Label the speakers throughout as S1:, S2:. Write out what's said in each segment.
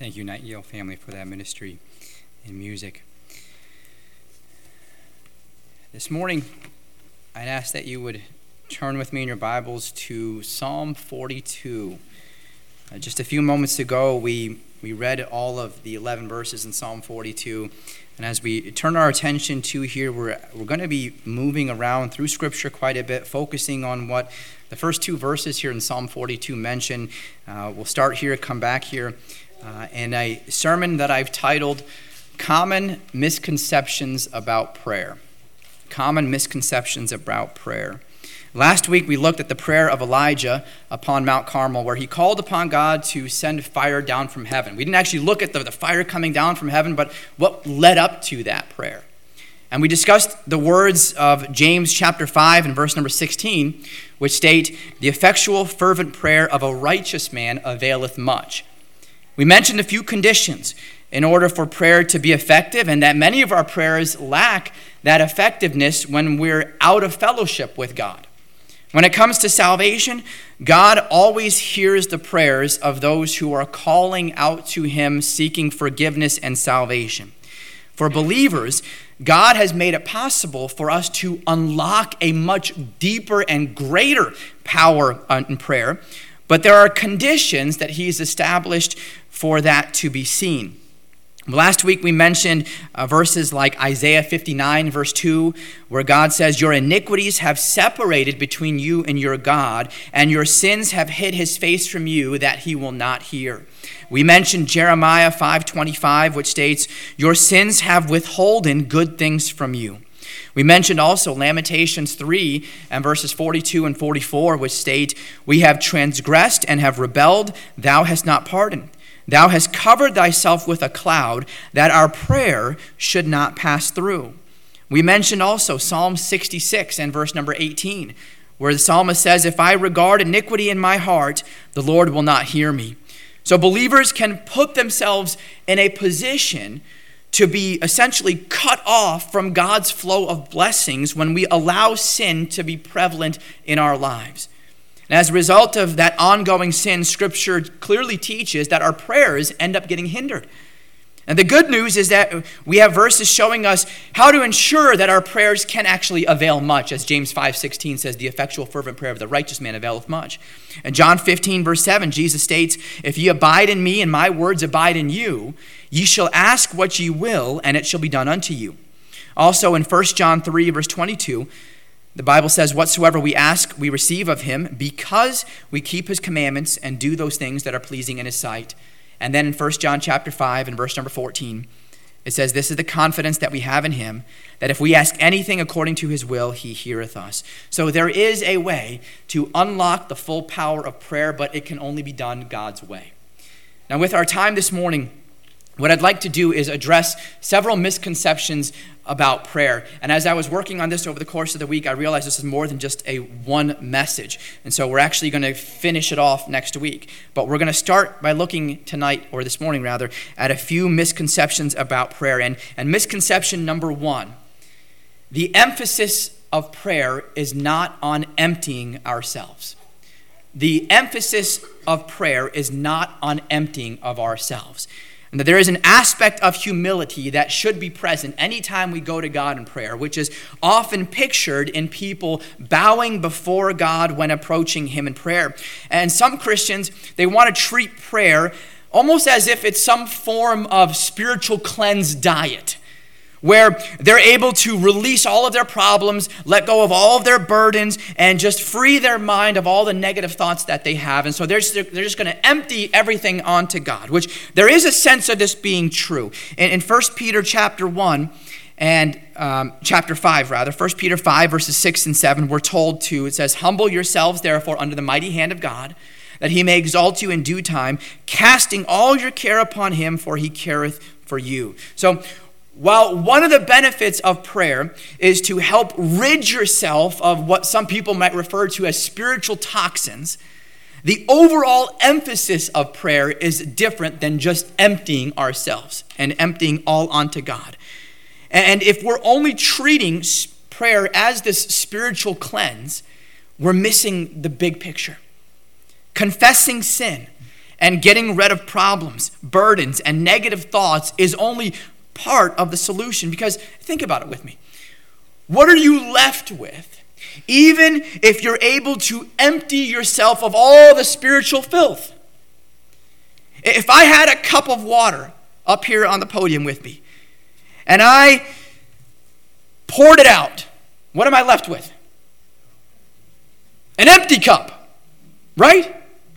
S1: Thank you, Nightingale family, for that ministry in music. This morning, I'd ask that you would turn with me in your Bibles to Psalm 42. Just a few moments ago, we read all of the 11 verses in Psalm 42. And as we turn our attention to here, we're going to be moving around through Scripture quite a bit, focusing on what the first two verses here in Psalm 42 mention. We'll start here, come back here, and a sermon that I've titled, Common Misconceptions About Prayer. Common Misconceptions About Prayer. Last week, we looked at the prayer of Elijah upon Mount Carmel, where he called upon God to send fire down from heaven. We didn't actually look at the fire coming down from heaven, but what led up to that prayer. And we discussed the words of James chapter 5 and verse number 16, which state, "The effectual fervent prayer of a righteous man availeth much." We mentioned a few conditions in order for prayer to be effective, and that many of our prayers lack that effectiveness when we're out of fellowship with God. When it comes to salvation, God always hears the prayers of those who are calling out to him, seeking forgiveness and salvation. For believers, God has made it possible for us to unlock a much deeper and greater power in prayer, but there are conditions that he's established for that to be seen. Last week we mentioned verses like Isaiah 59 verse 2, where God says, "Your iniquities have separated between you and your God, and your sins have hid his face from you that he will not hear." We mentioned Jeremiah 5:25, which states, "Your sins have withholden good things from you." We mentioned also Lamentations 3 and verses 42 and 44, which state, "We have transgressed and have rebelled, thou hast not pardoned. Thou hast covered thyself with a cloud, that our prayer should not pass through." We mentioned also Psalm 66 and verse number 18, where the psalmist says, "If I regard iniquity in my heart, the Lord will not hear me." So believers can put themselves in a position to be essentially cut off from God's flow of blessings when we allow sin to be prevalent in our lives. And as a result of that ongoing sin, Scripture clearly teaches that our prayers end up getting hindered. And the good news is that we have verses showing us how to ensure that our prayers can actually avail much. As James 5:16 says, "The effectual fervent prayer of the righteous man availeth much." And John 15 verse 7, Jesus states, "If ye abide in me and my words abide in you, ye shall ask what ye will, and it shall be done unto you." Also in 1 John 3 verse 22, the Bible says, "Whatsoever we ask, we receive of him, because we keep his commandments and do those things that are pleasing in his sight." And then in 1 John chapter 5 and verse number 14, it says, "This is the confidence that we have in him, that if we ask anything according to his will, he heareth us." So there is a way to unlock the full power of prayer, but it can only be done God's way. Now with our time this morning, what I'd like to do is address several misconceptions about prayer. And as I was working on this over the course of the week, I realized this is more than just a one message. And so we're actually going to finish it off next week. But we're going to start by looking tonight, or this morning rather, at a few misconceptions about prayer. And misconception number one, the emphasis of prayer is not on emptying ourselves. The emphasis of prayer is not on emptying of ourselves. And that there is an aspect of humility that should be present anytime we go to God in prayer, which is often pictured in people bowing before God when approaching him in prayer. And some Christians, they want to treat prayer almost as if it's some form of spiritual cleanse diet, where they're able to release all of their problems, let go of all of their burdens, and just free their mind of all the negative thoughts that they have. And so they're just going to empty everything onto God, which there is a sense of this being true. In 1 Peter chapter 1 and chapter 5, rather, 1 Peter 5 verses 6 and 7, we're told to, it says, "Humble yourselves therefore under the mighty hand of God, that he may exalt you in due time, casting all your care upon him, for he careth for you." So while one of the benefits of prayer is to help rid yourself of what some people might refer to as spiritual toxins, the overall emphasis of prayer is different than just emptying ourselves and emptying all onto God. And if we're only treating prayer as this spiritual cleanse, we're missing the big picture. Confessing sin and getting rid of problems, burdens, and negative thoughts is only part of the solution. Because think about it with me. What are you left with, even if you're able to empty yourself of all the spiritual filth? If I had a cup of water up here on the podium with me, and I poured it out, what am I left with? An empty cup, right?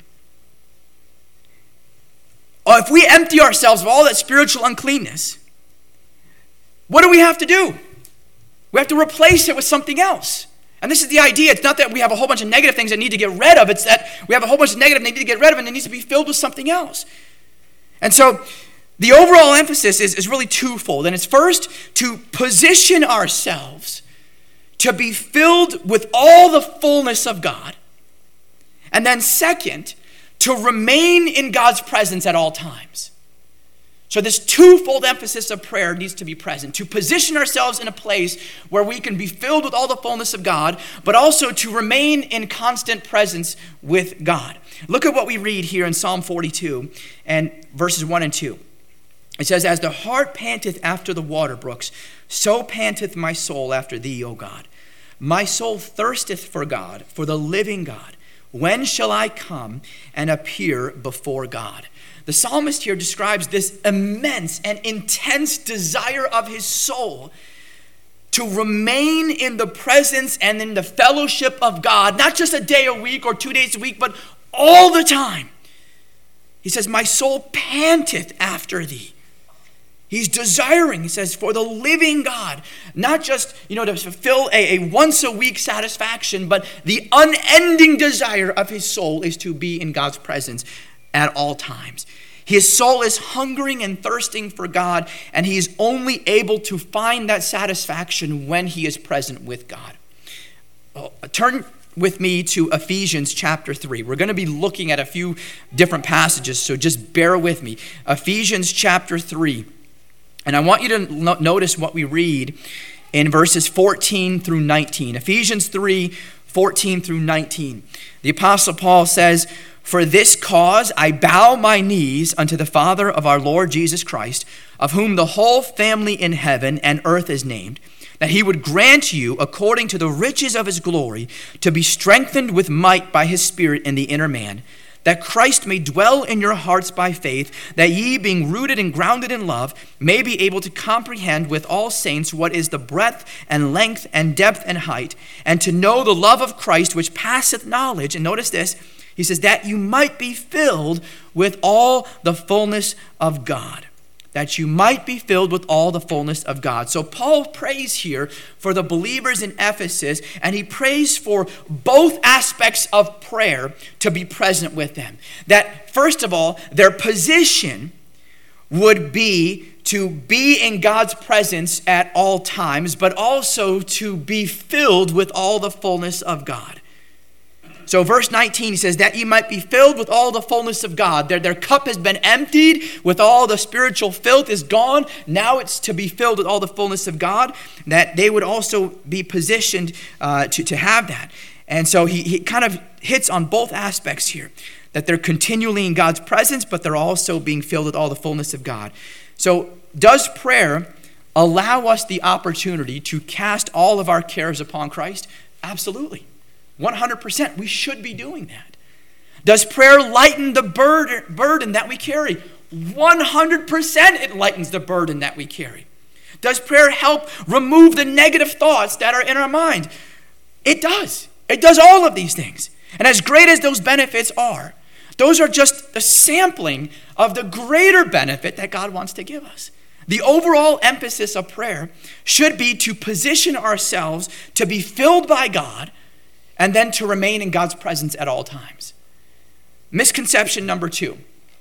S1: Or if we empty ourselves of all that spiritual uncleanness, what do we have to do? We have to replace it with something else. And this is the idea. It's not that we have a whole bunch of negative things that need to get rid of. It's that we have a whole bunch of negative that need to get rid of, and it needs to be filled with something else. And so the overall emphasis is really twofold. And it's first to position ourselves to be filled with all the fullness of God. And then second, to remain in God's presence at all times. So this twofold emphasis of prayer needs to be present. To position ourselves in a place where we can be filled with all the fullness of God, but also to remain in constant presence with God. Look at what we read here in Psalm 42 and verses 1 and 2. It says, "As the hart panteth after the water brooks, so panteth my soul after thee, O God. My soul thirsteth for God, for the living God. When shall I come and appear before God?" The psalmist here describes this immense and intense desire of his soul to remain in the presence and in the fellowship of God, not just a day a week or 2 days a week, but all the time. He says, "My soul panteth after thee." He's desiring, he says, for the living God, not just, to fulfill a once a week satisfaction, but the unending desire of his soul is to be in God's presence at all times. His soul is hungering and thirsting for God, and he is only able to find that satisfaction when he is present with God. Turn with me to Ephesians chapter 3. We're going to be looking at a few different passages, so just bear with me. Ephesians chapter 3. And I want you to notice what we read in verses 14 through 19. Ephesians 3, 14 through 19. The Apostle Paul says, "For this cause I bow my knees unto the Father of our Lord Jesus Christ, of whom the whole family in heaven and earth is named, that he would grant you, according to the riches of his glory, to be strengthened with might by his Spirit in the inner man, that Christ may dwell in your hearts by faith, that ye, being rooted and grounded in love, may be able to comprehend with all saints what is the breadth and length and depth and height, and to know the love of Christ which passeth knowledge." And notice this, he says, "that you might be filled with all the fullness of God." That you might be filled with all the fullness of God. So Paul prays here for the believers in Ephesus, and he prays for both aspects of prayer to be present with them. That, first of all, their position would be to be in God's presence at all times, but also to be filled with all the fullness of God. So verse 19, he says, "that ye might be filled with all the fullness of God." Their cup has been emptied with all the spiritual filth is gone. Now it's to be filled with all the fullness of God, that they would also be positioned to have that. And so he kind of hits on both aspects here, that they're continually in God's presence, but they're also being filled with all the fullness of God. So does prayer allow us the opportunity to cast all of our cares upon Christ? Absolutely. 100%. We should be doing that. Does prayer lighten the burden that we carry? 100% it lightens the burden that we carry. Does prayer help remove the negative thoughts that are in our mind? It does. It does all of these things. And as great as those benefits are, those are just the sampling of the greater benefit that God wants to give us. The overall emphasis of prayer should be to position ourselves to be filled by God, and then to remain in God's presence at all times. Misconception number 2.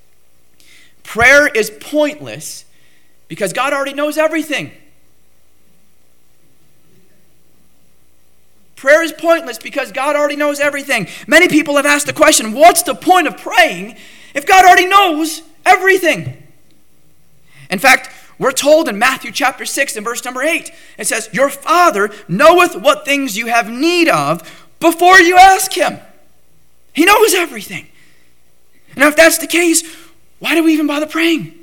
S1: Prayer is pointless because God already knows everything. Prayer is pointless because God already knows everything. Many people have asked the question, what's the point of praying if God already knows everything? In fact, we're told in Matthew chapter 6 and verse number 8, it says, "Your Father knoweth what things you have need of before you ask him." He knows everything. And if that's the case, why do we even bother praying?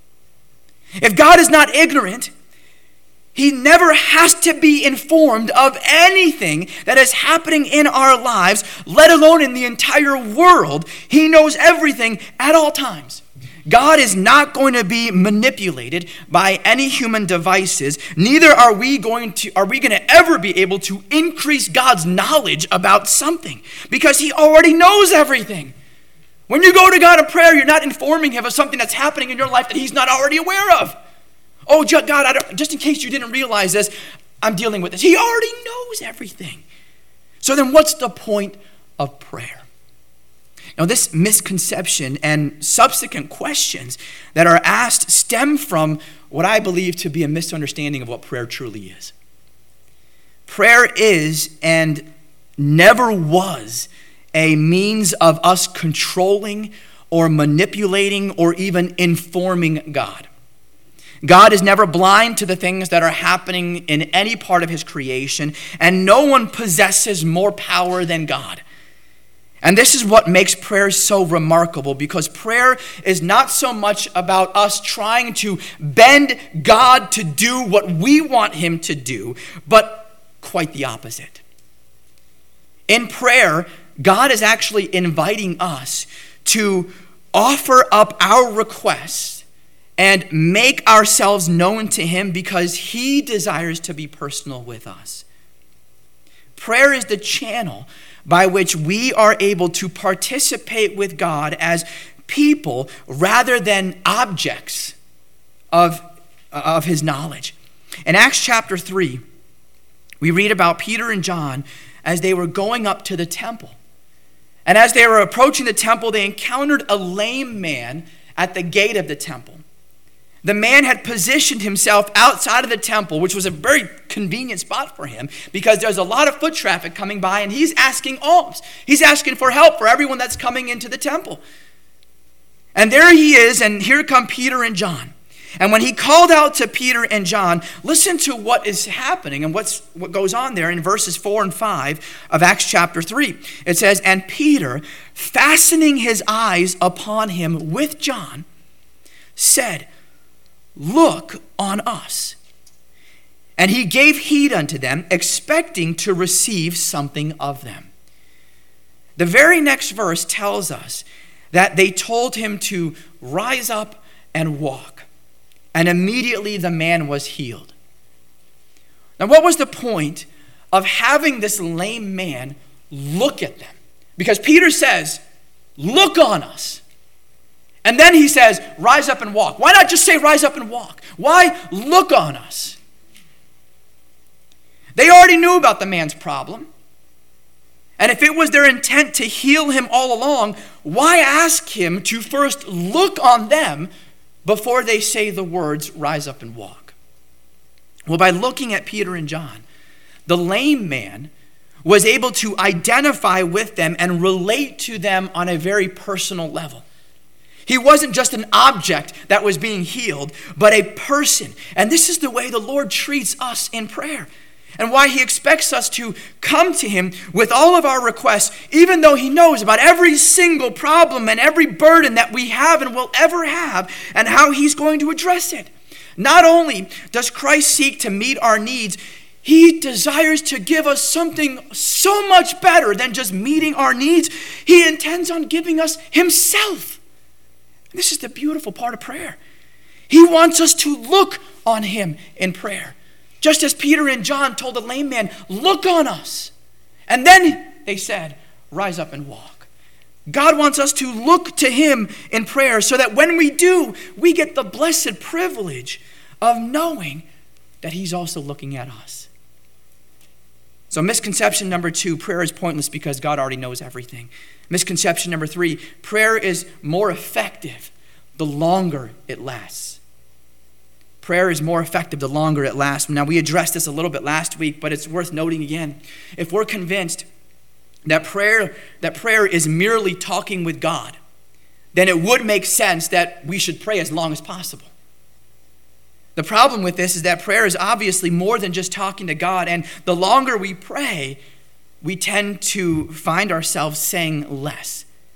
S1: If God is not ignorant, he never has to be informed of anything that is happening in our lives, let alone in the entire world. He knows everything at all times. God is not going to be manipulated by any human devices. Neither are we going to ever be able to increase God's knowledge about something, because he already knows everything. When you go to God in prayer, you're not informing him of something that's happening in your life that he's not already aware of. Oh, God, just in case you didn't realize this, I'm dealing with this. He already knows everything. So then what's the point of prayer? Now, this misconception and subsequent questions that are asked stem from what I believe to be a misunderstanding of what prayer truly is. Prayer is and never was a means of us controlling or manipulating or even informing God. God is never blind to the things that are happening in any part of his creation, and no one possesses more power than God. And this is what makes prayer so remarkable, because prayer is not so much about us trying to bend God to do what we want him to do, but quite the opposite. In prayer, God is actually inviting us to offer up our requests and make ourselves known to him, because he desires to be personal with us. Prayer is the channel by which we are able to participate with God as people rather than objects of his knowledge. In Acts chapter 3, we read about Peter and John as they were going up to the temple. And as they were approaching the temple, they encountered a lame man at the gate of the temple. The man had positioned himself outside of the temple, which was a very convenient spot for him, because there's a lot of foot traffic coming by, and he's asking alms. He's asking for help for everyone that's coming into the temple. And there he is, and here come Peter and John. And when he called out to Peter and John, listen to what is happening and what goes on there in verses 4 and 5 of Acts chapter 3. It says, "And Peter, fastening his eyes upon him with John, said, 'Look on us.' And he gave heed unto them, expecting to receive something of them." The very next verse tells us that they told him to rise up and walk. And immediately the man was healed. Now, what was the point of having this lame man look at them? Because Peter says, "Look on us." And then he says, "Rise up and walk." Why not just say, "Rise up and walk"? Why look on us? They already knew about the man's problem. And if it was their intent to heal him all along, why ask him to first look on them before they say the words, "Rise up and walk"? Well, by looking at Peter and John, the lame man was able to identify with them and relate to them on a very personal level. He wasn't just an object that was being healed, but a person. And this is the way the Lord treats us in prayer, and why he expects us to come to him with all of our requests, even though he knows about every single problem and every burden that we have and will ever have, and how he's going to address it. Not only does Christ seek to meet our needs, he desires to give us something so much better than just meeting our needs. He intends on giving us himself. This is the beautiful part of prayer. He wants us to look on him in prayer. Just as Peter and John told the lame man, "Look on us." And then they said, "Rise up and walk." God wants us to look to him in prayer, so that when we do, we get the blessed privilege of knowing that he's also looking at us. So misconception number 2, prayer is pointless because God already knows everything. Misconception number 3, prayer is more effective the longer it lasts. Prayer is more effective the longer it lasts. Now, we addressed this a little bit last week, but it's worth noting again. If we're convinced that prayer is merely talking with God, then it would make sense that we should pray as long as possible. The problem with this is that prayer is obviously more than just talking to God, and the longer we pray, we tend to find ourselves saying less.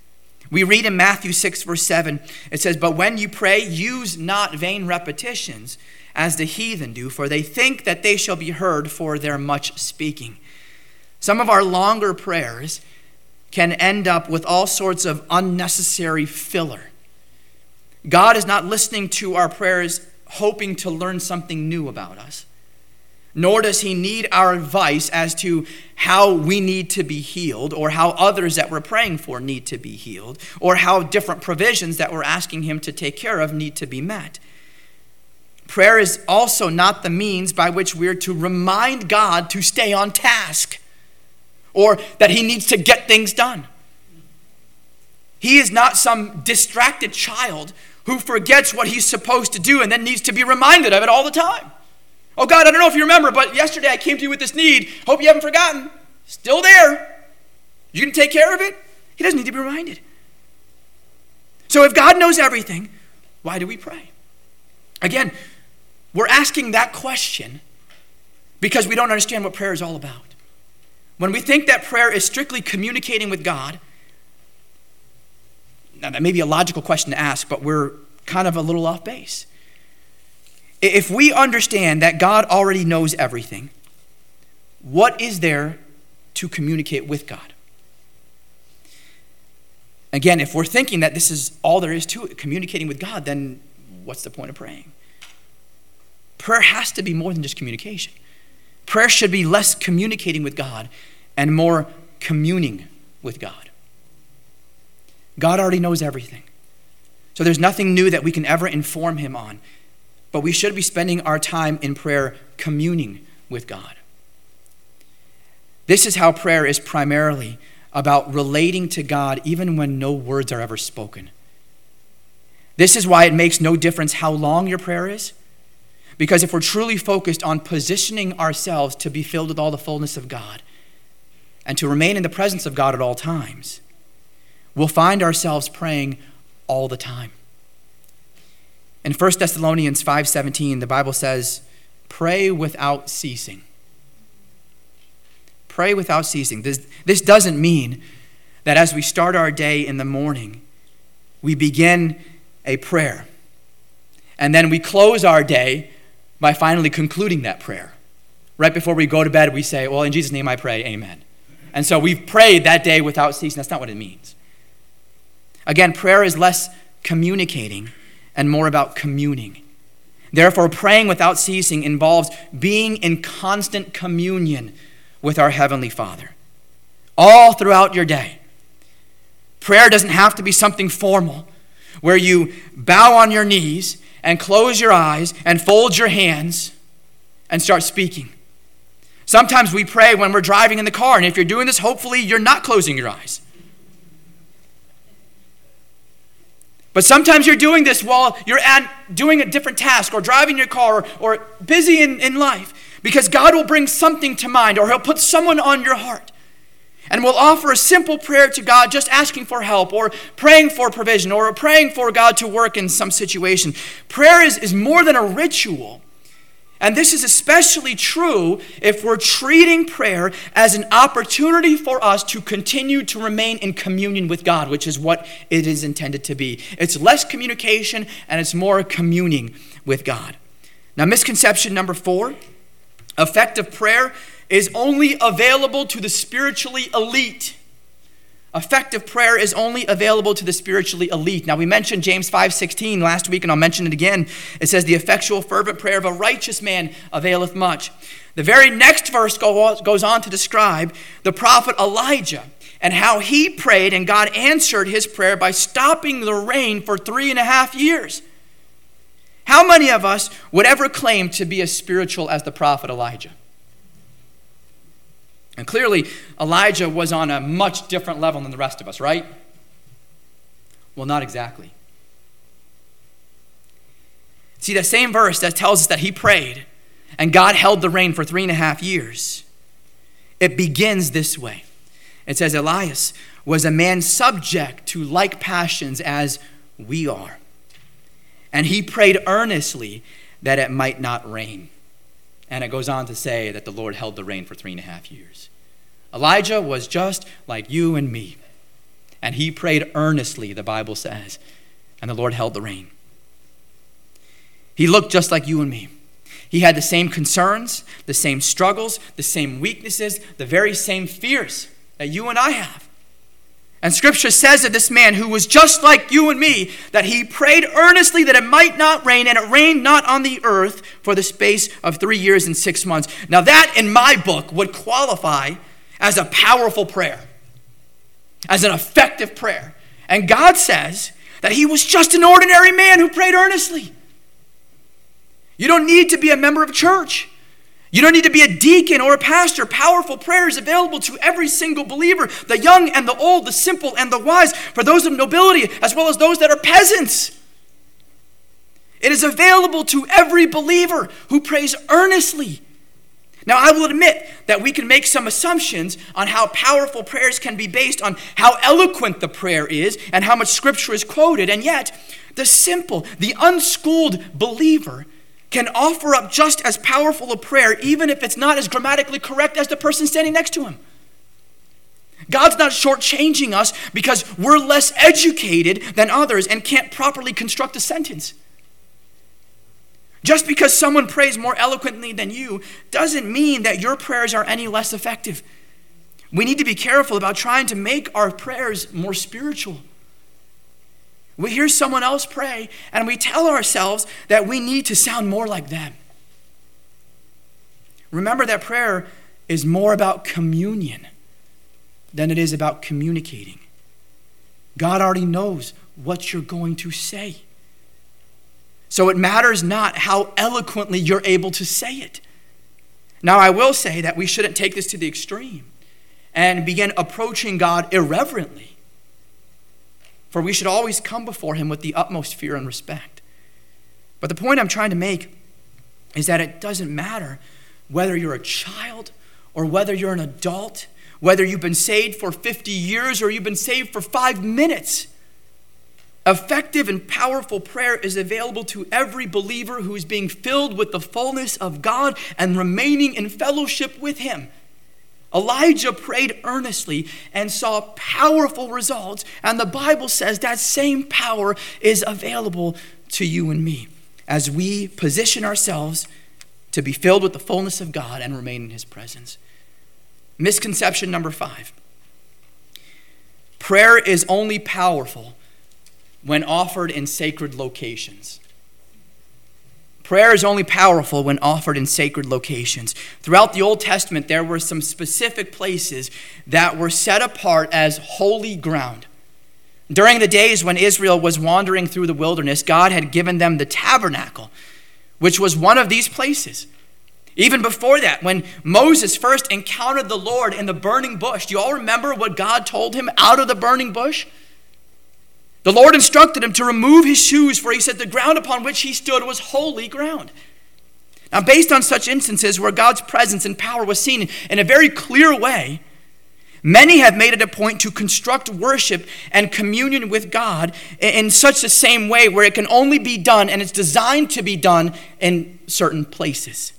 S1: We read in Matthew 6, verse 7, it says, "But when you pray, use not vain repetitions, as the heathen do, for they think that they shall be heard for their much speaking." Some of our longer prayers can end up with all sorts of unnecessary filler. God is not listening to our prayers hoping to learn something new about us. Nor does he need our advice as to how we need to be healed, or how others that we're praying for need to be healed, or how different provisions that we're asking him to take care of need to be met. Prayer is also not the means by which we're to remind God to stay on task, or that he needs to get things done. He is not some distracted child who forgets what he's supposed to do and then needs to be reminded of it all the time. "Oh God, I don't know if you remember, but yesterday I came to you with this need. Hope you haven't forgotten. Still there. You can take care of it." He doesn't need to be reminded. So if God knows everything, why do we pray? Again, we're asking that question because we don't understand what prayer is all about. When we think that prayer is strictly communicating with God, now that may be a logical question to ask, but we're kind of a little off base. If we understand that God already knows everything, what is there to communicate with God? Again, if we're thinking that this is all there is to it, communicating with God, then what's the point of praying? Prayer has to be more than just communication. Prayer should be less communicating with God and more communing with God. God already knows everything. So there's nothing new that we can ever inform him on. But we should be spending our time in prayer communing with God. This is how prayer is primarily about relating to God even when no words are ever spoken. This is why it makes no difference how long your prayer is. Because if we're truly focused on positioning ourselves to be filled with all the fullness of God and to remain in the presence of God at all times, we'll find ourselves praying all the time. In 1 Thessalonians 5:17, the Bible says, "Pray without ceasing." Pray without ceasing. This doesn't mean that as we start our day in the morning, we begin a prayer, and then we close our day by finally concluding that prayer. Right before we go to bed, we say, "Well, in Jesus' name I pray, amen." And so we've prayed that day without ceasing. That's not what it means. Again, prayer is less communicating and more about communing. Therefore, praying without ceasing involves being in constant communion with our Heavenly Father all throughout your day. Prayer doesn't have to be something formal where you bow on your knees and close your eyes and fold your hands and start speaking. Sometimes we pray when we're driving in the car, and if you're doing this, hopefully you're not closing your eyes. But sometimes you're doing this while you're doing a different task or driving your car or busy in life, because God will bring something to mind, or he'll put someone on your heart. And we'll offer a simple prayer to God, just asking for help or praying for provision or praying for God to work in some situation. Prayer is more than a ritual. And this is especially true if we're treating prayer as an opportunity for us to continue to remain in communion with God, which is what it is intended to be. It's less communication and it's more communing with God. Now, misconception number 4, effective prayer is only available to the spiritually elite. Effective prayer is only available to the spiritually elite. Now, we mentioned James 5:16 last week, and I'll mention it again. It says, "The effectual fervent prayer of a righteous man availeth much." The very next verse goes on to describe the prophet Elijah and how he prayed, and God answered his prayer by stopping the rain for 3.5 years. How many of us would ever claim to be as spiritual as the prophet Elijah? And clearly, Elijah was on a much different level than the rest of us, right? Well, not exactly. See, that same verse that tells us that he prayed and God held the rain for 3.5 years, it begins this way. It says, "Elias was a man subject to like passions as we are. And he prayed earnestly that it might not rain." And it goes on to say that the Lord held the rain for 3.5 years. Elijah was just like you and me. And he prayed earnestly, the Bible says, and the Lord held the rain. He looked just like you and me. He had the same concerns, the same struggles, the same weaknesses, the very same fears that you and I have. And Scripture says of this man who was just like you and me, that he prayed earnestly that it might not rain, and it rained not on the earth for the space of 3 years and 6 months. Now that, in my book, would qualify as a powerful prayer, as an effective prayer. And God says that he was just an ordinary man who prayed earnestly. You don't need to be a member of a church. You don't need to be a deacon or a pastor. Powerful prayer is available to every single believer, the young and the old, the simple and the wise, for those of nobility as well as those that are peasants. It is available to every believer who prays earnestly. Now, I will admit that we can make some assumptions on how powerful prayers can be based on how eloquent the prayer is and how much Scripture is quoted, and yet the simple, the unschooled believer can offer up just as powerful a prayer, even if it's not as grammatically correct as the person standing next to him. God's not shortchanging us because we're less educated than others and can't properly construct a sentence. Just because someone prays more eloquently than you doesn't mean that your prayers are any less effective. We need to be careful about trying to make our prayers more spiritual. We hear someone else pray, and we tell ourselves that we need to sound more like them. Remember that prayer is more about communion than it is about communicating. God already knows what you're going to say. So it matters not how eloquently you're able to say it. Now, I will say that we shouldn't take this to the extreme and begin approaching God irreverently. For we should always come before him with the utmost fear and respect. But the point I'm trying to make is that it doesn't matter whether you're a child or whether you're an adult, whether you've been saved for 50 years or you've been saved for 5 minutes. Effective and powerful prayer is available to every believer who is being filled with the fullness of God and remaining in fellowship with him. Elijah prayed earnestly and saw powerful results, and the Bible says that same power is available to you and me as we position ourselves to be filled with the fullness of God and remain in his presence. Misconception number 5. Prayer is only powerful when offered in sacred locations. Prayer is only powerful when offered in sacred locations. Throughout the Old Testament, there were some specific places that were set apart as holy ground. During the days when Israel was wandering through the wilderness, God had given them the tabernacle, which was one of these places. Even before that, when Moses first encountered the Lord in the burning bush, do you all remember what God told him out of the burning bush? The Lord instructed him to remove his shoes, for he said the ground upon which he stood was holy ground. Now, based on such instances where God's presence and power was seen in a very clear way, many have made it a point to construct worship and communion with God in such the same way where it can only be done, and it's designed to be done in certain places.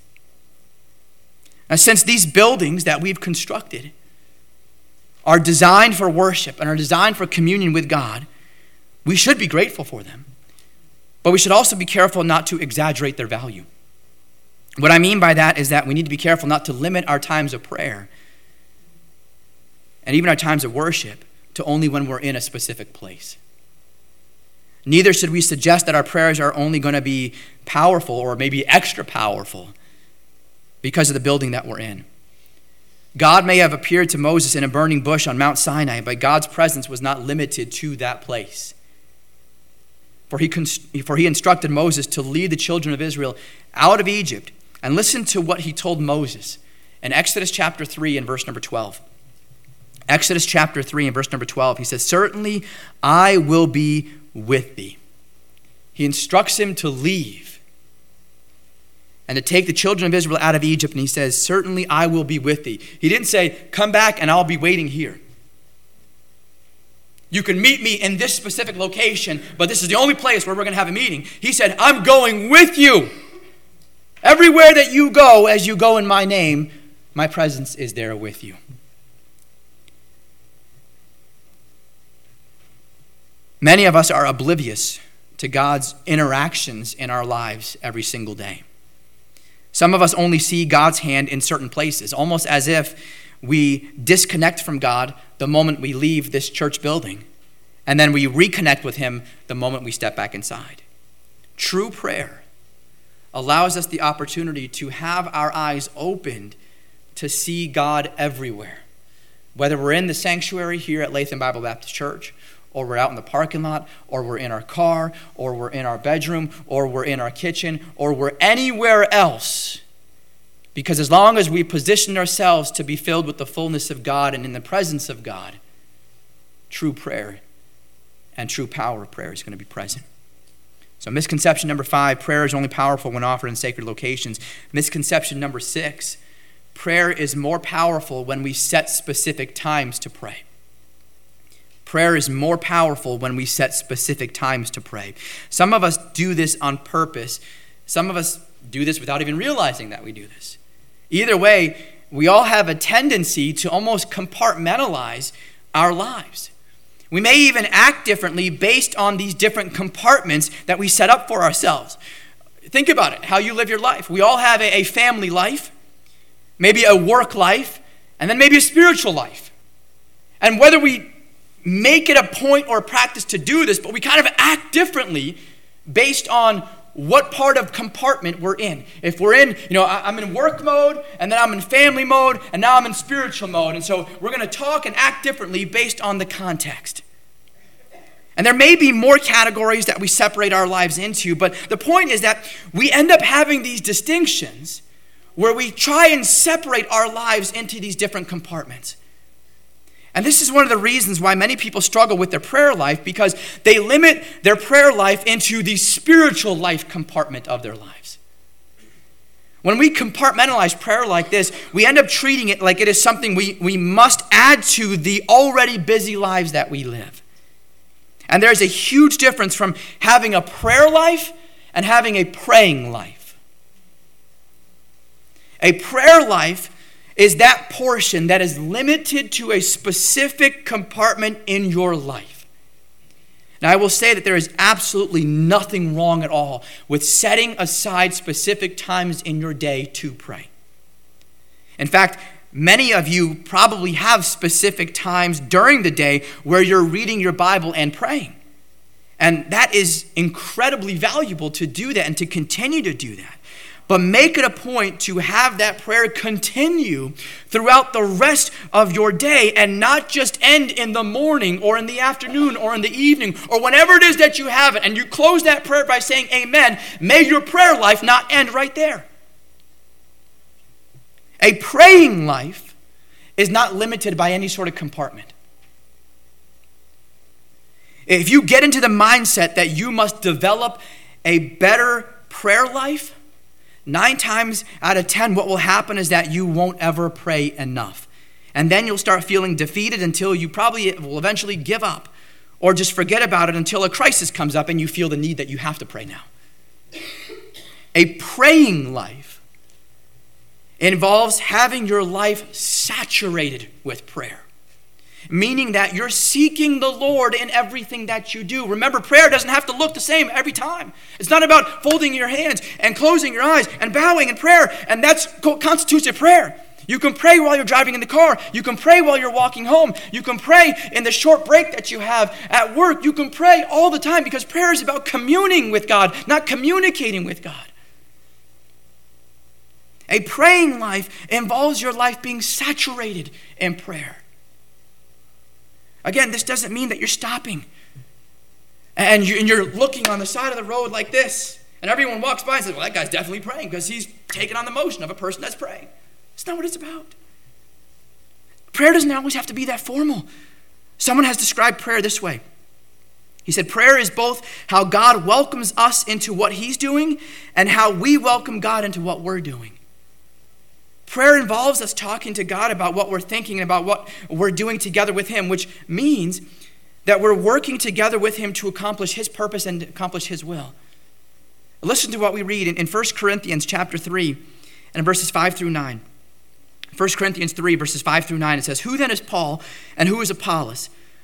S1: Now, since these buildings that we've constructed are designed for worship and are designed for communion with God, we should be grateful for them, but we should also be careful not to exaggerate their value. What I mean by that is that we need to be careful not to limit our times of prayer and even our times of worship to only when we're in a specific place. Neither should we suggest that our prayers are only going to be powerful or maybe extra powerful because of the building that we're in. God may have appeared to Moses in a burning bush on Mount Sinai, but God's presence was not limited to that place. For he instructed Moses to lead the children of Israel out of Egypt. And listen to what he told Moses in Exodus chapter 3 and verse number 12. Exodus chapter 3 and verse number 12, he says, "Certainly I will be with thee." He instructs him to leave and to take the children of Israel out of Egypt. And he says, "Certainly I will be with thee." He didn't say, "Come back and I'll be waiting here. You can meet me in this specific location, but this is the only place where we're going to have a meeting." He said, "I'm going with you. Everywhere that you go, as you go in my name, my presence is there with you." Many of us are oblivious to God's interactions in our lives every single day. Some of us only see God's hand in certain places, almost as if we disconnect from God the moment we leave this church building, and then we reconnect with him the moment we step back inside. True prayer allows us the opportunity to have our eyes opened to see God everywhere. Whether we're in the sanctuary here at Latham Bible Baptist Church, or we're out in the parking lot, or we're in our car, or we're in our bedroom, or we're in our kitchen, or we're anywhere else. Because as long as we position ourselves to be filled with the fullness of God and in the presence of God, true prayer and true power of prayer is going to be present. So misconception number 5, prayer is only powerful when offered in sacred locations. Misconception number 6, prayer is more powerful when we set specific times to pray. Prayer is more powerful when we set specific times to pray. Some of us do this on purpose. Some of us do this without even realizing that we do this. Either way, we all have a tendency to almost compartmentalize our lives. We may even act differently based on these different compartments that we set up for ourselves. Think about it, how you live your life. We all have a family life, maybe a work life, and then maybe a spiritual life. And whether we make it a point or a practice to do this, but we kind of act differently based on what part of compartment we're in. If we're in, I'm in work mode, and then I'm in family mode, and now I'm in spiritual mode. And so we're going to talk and act differently based on the context. And there may be more categories that we separate our lives into, but the point is that we end up having these distinctions where we try and separate our lives into these different compartments. And this is one of the reasons why many people struggle with their prayer life, because they limit their prayer life into the spiritual life compartment of their lives. When we compartmentalize prayer like this, we end up treating it like it is something we must add to the already busy lives that we live. And there's a huge difference from having a prayer life and having a praying life. A prayer life is that portion that is limited to a specific compartment in your life. Now, I will say that there is absolutely nothing wrong at all with setting aside specific times in your day to pray. In fact, many of you probably have specific times during the day where you're reading your Bible and praying. And that is incredibly valuable to do that and to continue to do that. But make it a point to have that prayer continue throughout the rest of your day and not just end in the morning or in the afternoon or in the evening or whenever it is that you have it. And you close that prayer by saying amen. May your prayer life not end right there. A praying life is not limited by any sort of compartment. If you get into the mindset that you must develop a better prayer life, 9 times out of 10, what will happen is that you won't ever pray enough. And then you'll start feeling defeated until you probably will eventually give up or just forget about it until a crisis comes up and you feel the need that you have to pray now. A praying life involves having your life saturated with prayer, meaning that you're seeking the Lord in everything that you do. Remember, prayer doesn't have to look the same every time. It's not about folding your hands and closing your eyes and bowing in prayer, and that's what constitutes a prayer. You can pray while you're driving in the car. You can pray while you're walking home. You can pray in the short break that you have at work. You can pray all the time because prayer is about communing with God, not communicating with God. A praying life involves your life being saturated in prayer. Again, this doesn't mean that you're stopping and you're looking on the side of the road like this, and everyone walks by and says, well, that guy's definitely praying because he's taking on the motion of a person that's praying. That's not what it's about. Prayer doesn't always have to be that formal. Someone has described prayer this way. He said, prayer is both how God welcomes us into what he's doing and how we welcome God into what we're doing. Prayer involves us talking to God about what we're thinking and about what we're doing together with him, which means that we're working together with him to accomplish his purpose and accomplish his will. Listen to what we read in 1 Corinthians chapter 3 and verses 5 through 9. 1 Corinthians 3 verses 5 through 9, it says, who then is Paul and who is Apollos?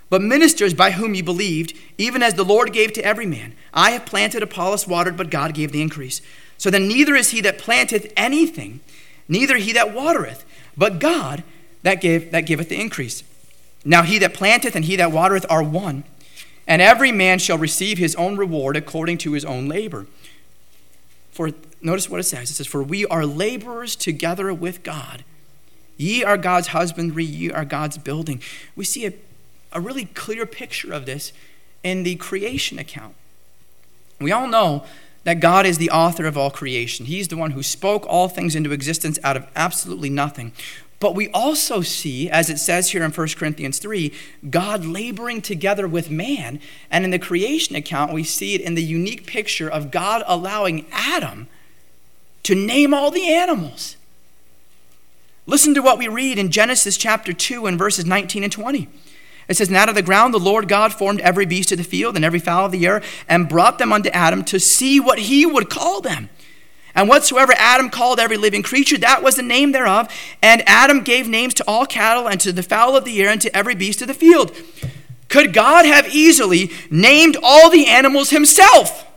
S1: but ministers by whom you believed, even as the Lord gave to every man. I have planted, Apollos watered, but God gave the increase. So then neither is he that planteth anything, neither he that watereth, but God that giveth the increase. Now he that planteth and he that watereth are one, and every man shall receive his own reward according to his own labor. For notice what it says. It says, for we are laborers together with God. Ye are God's husbandry, ye are God's building. We see a really clear picture of this in the creation account. We all know that God is the author of all creation. He's the one who spoke all things into existence out of absolutely nothing. But we also see, as it says here in 1 Corinthians 3, God laboring together with man. And in the creation account, we see it in the unique picture of God allowing Adam to name all the animals. Listen to what we read in Genesis chapter 2 and verses 19 and 20. It says, and out of the ground the Lord God formed every beast of the field and every fowl of the air, and brought them unto Adam to see what he would call them. And whatsoever Adam called every living creature, that was the name thereof. And Adam gave names to all cattle and to the fowl of the air and to every beast of the field. Could God have easily named all the animals himself?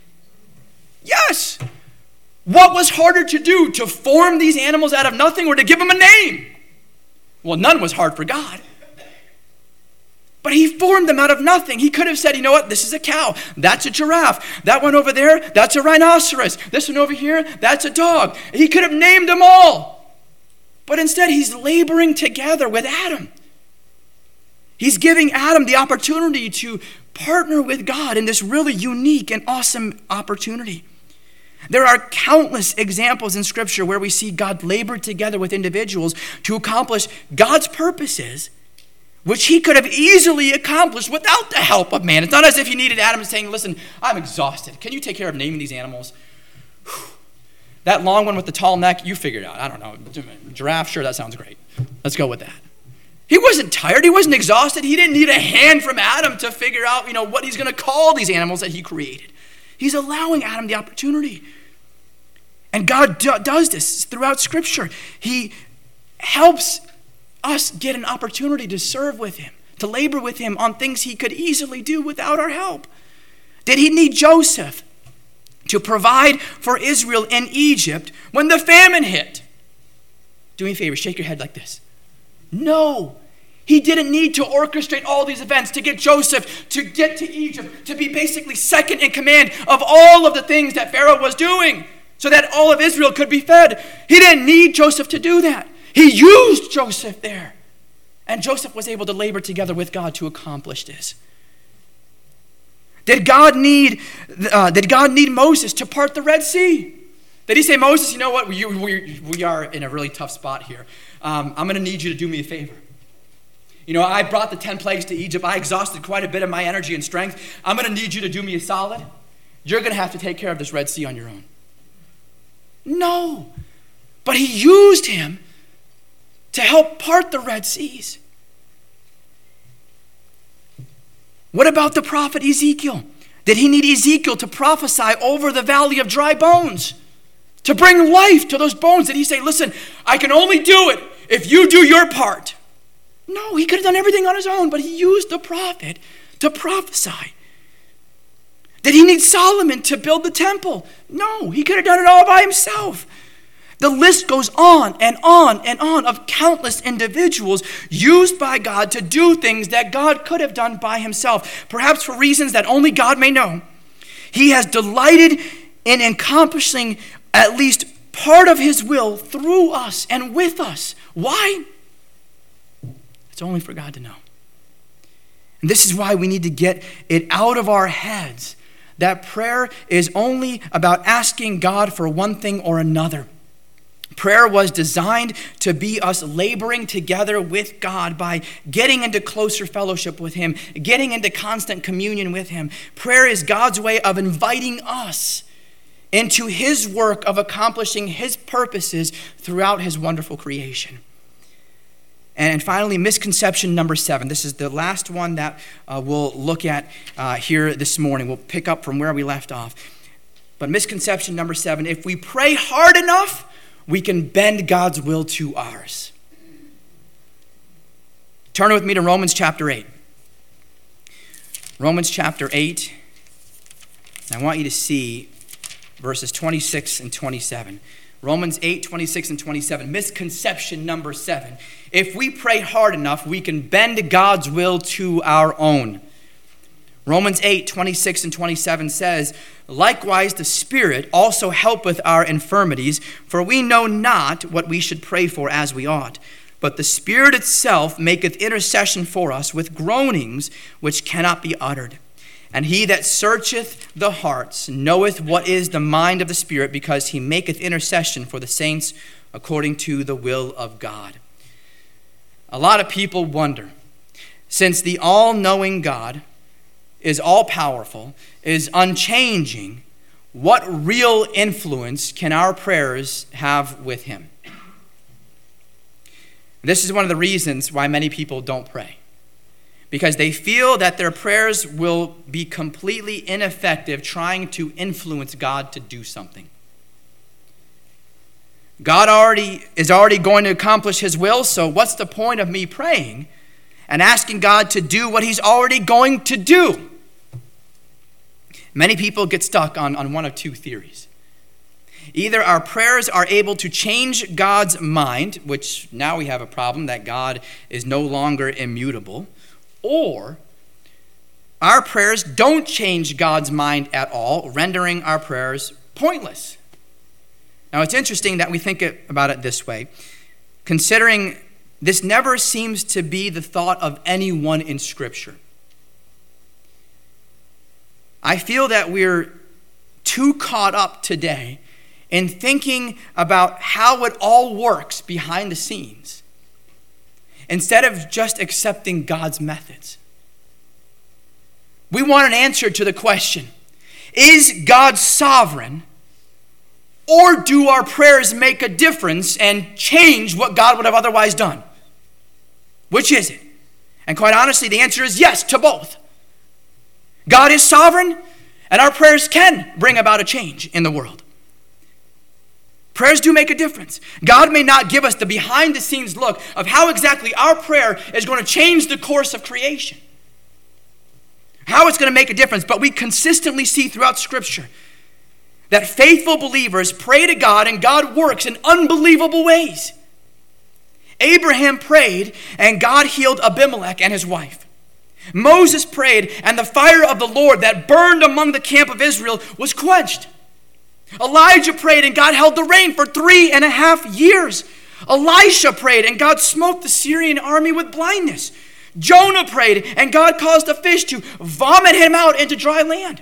S1: Yes. What was harder to do, to form these animals out of nothing or to give them a name? Well, none was hard for God. But he formed them out of nothing. He could have said, you know what, this is a cow, that's a giraffe, that one over there, that's a rhinoceros, this one over here, that's a dog. He could have named them all. But instead, he's laboring together with Adam. He's giving Adam the opportunity to partner with God in this really unique and awesome opportunity. There are countless examples in Scripture where we see God labor together with individuals to accomplish God's purposes, which he could have easily accomplished without the help of man. It's not as if he needed Adam saying, listen, I'm exhausted. Can you take care of naming these animals? That long one with the tall neck, you figure it out. I don't know. Giraffe, sure, that sounds great. Let's go with that. He wasn't tired. He wasn't exhausted. He didn't need a hand from Adam to figure out, what he's going to call these animals that he created. He's allowing Adam the opportunity. And God does this throughout Scripture. He helps us get an opportunity to serve with him, to labor with him on things he could easily do without our help. Did he need Joseph to provide for Israel in Egypt when the famine hit? Do me a favor, shake your head like this. No. He didn't need to orchestrate all these events to get Joseph to get to Egypt, to be basically second in command of all of the things that Pharaoh was doing so that all of Israel could be fed. He didn't need Joseph to do that. He used Joseph there. And Joseph was able to labor together with God to accomplish this. Did God need Moses to part the Red Sea? Did he say, Moses, you know what? We are in a really tough spot here. I'm going to need you to do me a favor. I brought the 10 plagues to Egypt. I exhausted quite a bit of my energy and strength. I'm going to need you to do me a solid. You're going to have to take care of this Red Sea on your own. No. But he used him to help part the Red Seas. What about the prophet Ezekiel? Did he need Ezekiel to prophesy over the valley of dry bones? To bring life to those bones? Did he say, listen, I can only do it if you do your part? No, he could have done everything on his own, but he used the prophet to prophesy. Did he need Solomon to build the temple? No, he could have done it all by himself. The list goes on and on and on of countless individuals used by God to do things that God could have done by himself, perhaps for reasons that only God may know. He has delighted in accomplishing at least part of his will through us and with us. Why? It's only for God to know. And this is why we need to get it out of our heads that prayer is only about asking God for one thing or another. Prayer was designed to be us laboring together with God by getting into closer fellowship with him, getting into constant communion with him. Prayer is God's way of inviting us into his work of accomplishing his purposes throughout his wonderful creation. And finally, misconception number 7. This is the last one that we'll look at here this morning. We'll pick up from where we left off. But misconception number 7, if we pray hard enough, we can bend God's will to ours. Turn with me to Romans chapter 8. Romans chapter 8, and I want you to see verses 26 and 27. Romans 8, 26 and 27, misconception number 7. If we pray hard enough, we can bend God's will to our own. Romans 8, 26 and 27 says, likewise the Spirit also helpeth our infirmities, for we know not what we should pray for as we ought. But the Spirit itself maketh intercession for us with groanings which cannot be uttered. And he that searcheth the hearts knoweth what is the mind of the Spirit, because he maketh intercession for the saints according to the will of God. A lot of people wonder, since the all-knowing God is all-powerful, is unchanging, what real influence can our prayers have with him? This is one of the reasons why many people don't pray. Because they feel that their prayers will be completely ineffective trying to influence God to do something. God is already going to accomplish his will, so what's the point of me praying and asking God to do what he's already going to do? Many people get stuck on one of two theories. Either our prayers are able to change God's mind, which now we have a problem that God is no longer immutable, or our prayers don't change God's mind at all, rendering our prayers pointless. Now, it's interesting that we think about it this way, considering this never seems to be the thought of anyone in Scripture. I feel that we're too caught up today in thinking about how it all works behind the scenes, instead of just accepting God's methods. We want an answer to the question, is God sovereign, or do our prayers make a difference and change what God would have otherwise done? Which is it? And quite honestly, the answer is yes to both. God is sovereign, and our prayers can bring about a change in the world. Prayers do make a difference. God may not give us the behind-the-scenes look of how exactly our prayer is going to change the course of creation, how it's going to make a difference, but we consistently see throughout Scripture that faithful believers pray to God and God works in unbelievable ways. Abraham prayed and God healed Abimelech and his wife. Moses prayed and the fire of the Lord that burned among the camp of Israel was quenched. Elijah prayed and God held the rain for 3.5 years. Elisha prayed and God smote the Syrian army with blindness. Jonah prayed and God caused a fish to vomit him out into dry land.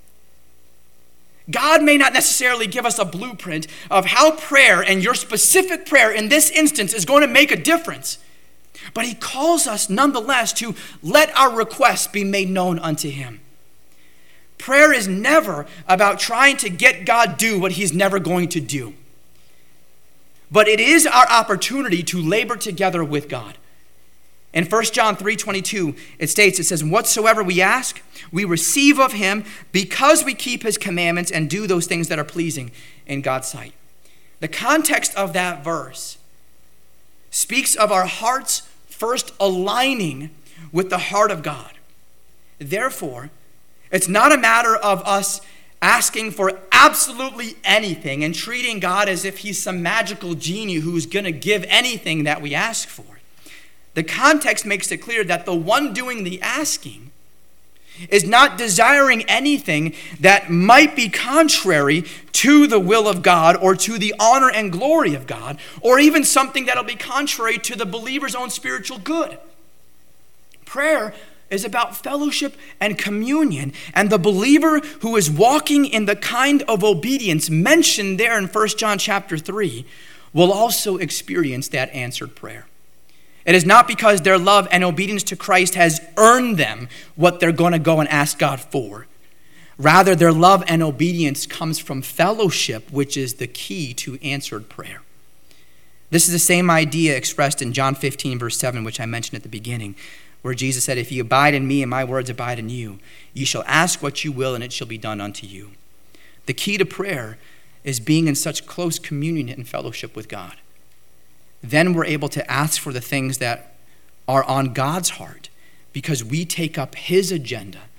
S1: God may not necessarily give us a blueprint of how prayer and your specific prayer in this instance is going to make a difference, but he calls us nonetheless to let our requests be made known unto him. Prayer is never about trying to get God do what he's never going to do. But it is our opportunity to labor together with God. In 1 John 3:22, it says, whatsoever we ask, we receive of him because we keep his commandments and do those things that are pleasing in God's sight. The context of that verse speaks of our hearts first aligning with the heart of God. Therefore, it's not a matter of us asking for absolutely anything and treating God as if he's some magical genie who's going to give anything that we ask for. The context makes it clear that the one doing the asking is not desiring anything that might be contrary to the will of God or to the honor and glory of God, or even something that'll be contrary to the believer's own spiritual good. Prayer is about fellowship and communion, and the believer who is walking in the kind of obedience mentioned there in 1 John chapter 3 will also experience that answered prayer. It is not because their love and obedience to Christ has earned them what they're going to go and ask God for. Rather, their love and obedience comes from fellowship, which is the key to answered prayer. This is the same idea expressed in John 15, verse 7, which I mentioned at the beginning, where Jesus said, if you abide in me and my words abide in you, you shall ask what you will and it shall be done unto you. The key to prayer is being in such close communion and fellowship with God. Then we're able to ask for the things that are on God's heart because we take up his agenda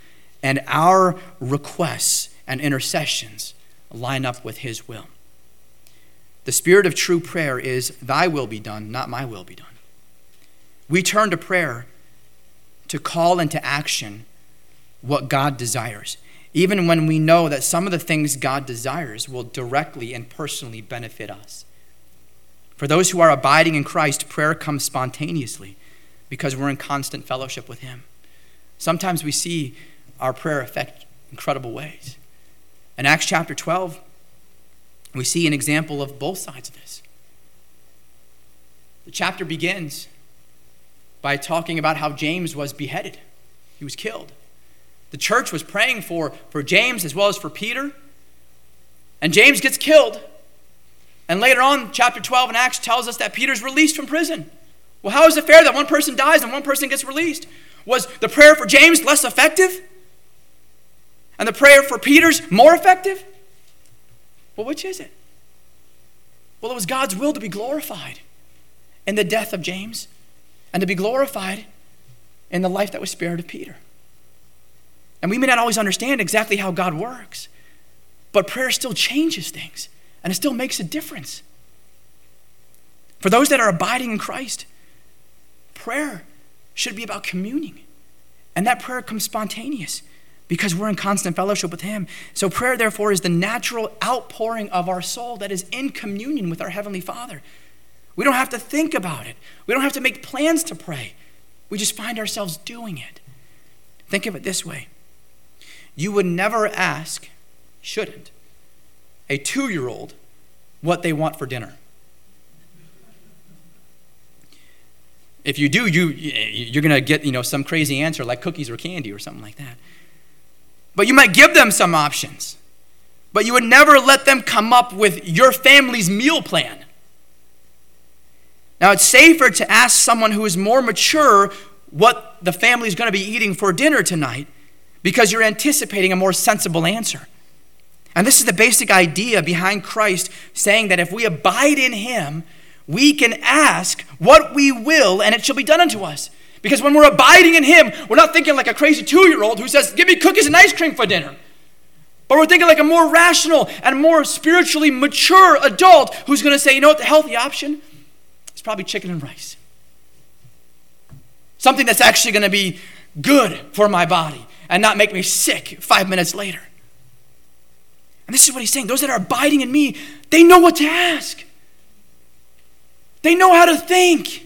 S1: and our requests and intercessions line up with his will. The spirit of true prayer is, thy will be done, not my will be done. We turn to prayer to call into action what God desires, even when we know that some of the things God desires will directly and personally benefit us. For those who are abiding in Christ, prayer comes spontaneously because we're in constant fellowship with him. Sometimes we see our prayer affect incredible ways. In Acts chapter 12, we see an example of both sides of this. The chapter begins by talking about how James was beheaded. He was killed. The church was praying for James as well as for Peter. And James gets killed. And later on, chapter 12 in Acts tells us that Peter's released from prison. Well, how is it fair that one person dies and one person gets released? Was the prayer for James less effective? And the prayer for Peter's more effective? Well, which is it? Well, it was God's will to be glorified in the death of James and to be glorified in the life that was spared of Peter. And we may not always understand exactly how God works, but prayer still changes things and it still makes a difference. For those that are abiding in Christ, prayer should be about communing. And that prayer comes spontaneous because we're in constant fellowship with him. So prayer, therefore, is the natural outpouring of our soul that is in communion with our Heavenly Father. We don't have to think about it. We don't have to make plans to pray. We just find ourselves doing it. Think of it this way. You would never ask, shouldn't, a 2-year-old what they want for dinner. If you do, you're going to get some crazy answer like cookies or candy or something like that. But you might give them some options. But you would never let them come up with your family's meal plan. Now, it's safer to ask someone who is more mature what the family is going to be eating for dinner tonight because you're anticipating a more sensible answer. And this is the basic idea behind Christ saying that if we abide in him, we can ask what we will and it shall be done unto us. Because when we're abiding in him, we're not thinking like a crazy 2-year-old who says, give me cookies and ice cream for dinner. But we're thinking like a more rational and more spiritually mature adult who's going to say, you know what, the healthy option is probably chicken and rice. Something that's actually going to be good for my body and not make me sick 5 minutes later. And this is what he's saying. Those that are abiding in me, they know what to ask. They know how to think.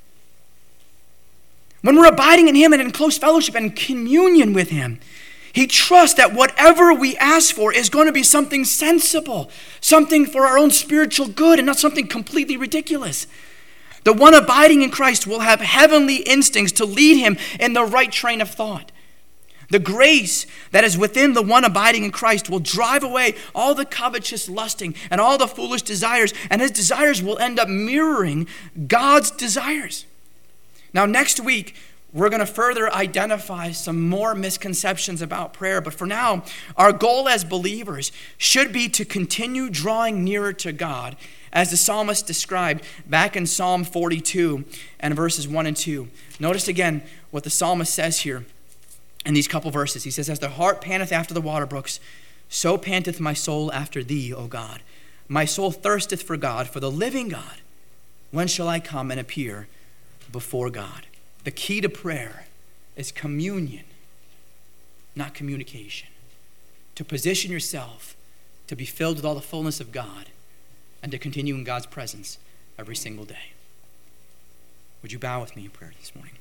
S1: When we're abiding in him and in close fellowship and communion with him, he trusts that whatever we ask for is going to be something sensible, something for our own spiritual good and not something completely ridiculous. The one abiding in Christ will have heavenly instincts to lead him in the right train of thought. The grace that is within the one abiding in Christ will drive away all the covetous lusting and all the foolish desires, and his desires will end up mirroring God's desires. Now, next week, we're going to further identify some more misconceptions about prayer. But for now, our goal as believers should be to continue drawing nearer to God, as the psalmist described back in Psalm 42 and verses 1 and 2. Notice again what the psalmist says here in these couple verses. He says, as the hart panteth after the water brooks, so panteth my soul after thee, O God. My soul thirsteth for God, for the living God. When shall I come and appear before God? The key to prayer is communion, not communication. To position yourself to be filled with all the fullness of God and to continue in God's presence every single day. Would you bow with me in prayer this morning?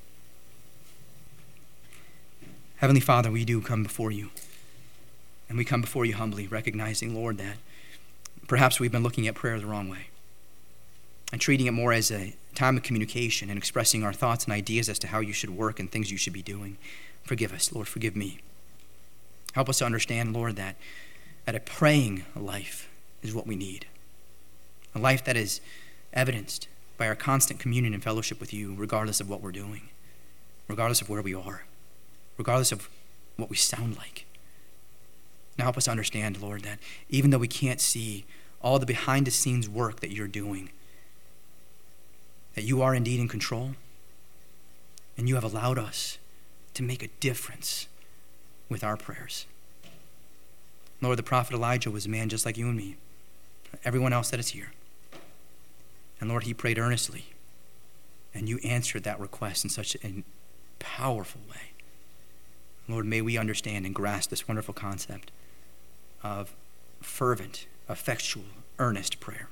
S1: Heavenly Father, we do come before you. And we come before you humbly, recognizing, Lord, that perhaps we've been looking at prayer the wrong way and treating it more as a time of communication and expressing our thoughts and ideas as to how you should work and things you should be doing. Forgive us, Lord, forgive me. Help us to understand, Lord, that a praying life is what we need. A life that is evidenced by our constant communion and fellowship with you, regardless of what we're doing, regardless of where we are, regardless of what we sound like. Now help us understand, Lord, that even though we can't see all the behind-the-scenes work that you're doing, that you are indeed in control, and you have allowed us to make a difference with our prayers. Lord, the prophet Elijah was a man just like you and me, everyone else that is here. And Lord, he prayed earnestly, and you answered that request in such a powerful way. Lord, may we understand and grasp this wonderful concept of fervent, effectual, earnest prayer.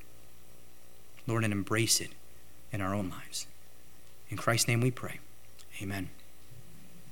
S1: Lord, and embrace it in our own lives. In Christ's name we pray. Amen.